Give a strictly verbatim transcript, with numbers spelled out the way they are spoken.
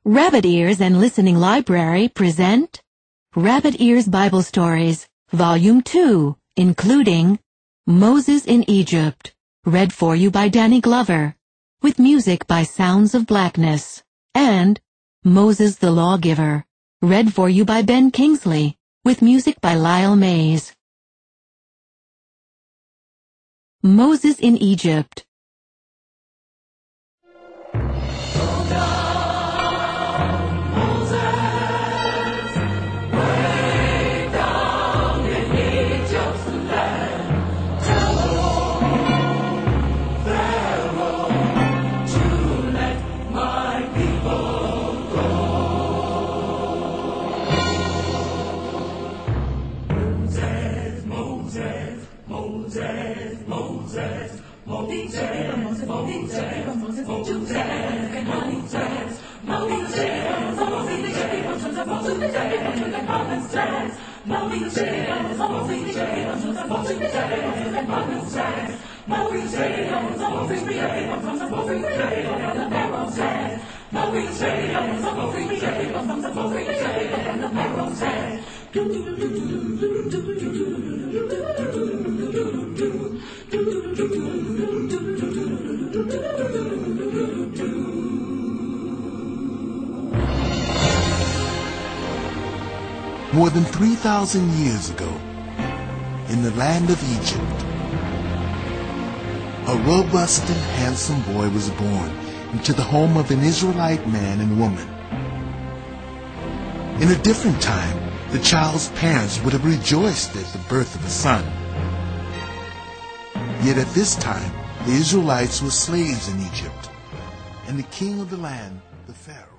Rabbit Ears and Listening Library present Rabbit Ears Bible Stories, Volume two, including Moses in Egypt, read for you by Danny Glover, with music by Sounds of Blackness, and Moses the Lawgiver, read for you by Ben Kingsley, with music by Lyle Mays. Moses in Egypt. More than three thousand years ago, in the land of Egypt, a robust and handsome boy was born into the home of an Israelite man and woman. In a different time, the child's parents would have rejoiced at the birth of a son. Yet at this time, the Israelites were slaves in Egypt, and the king of the land, the Pharaoh,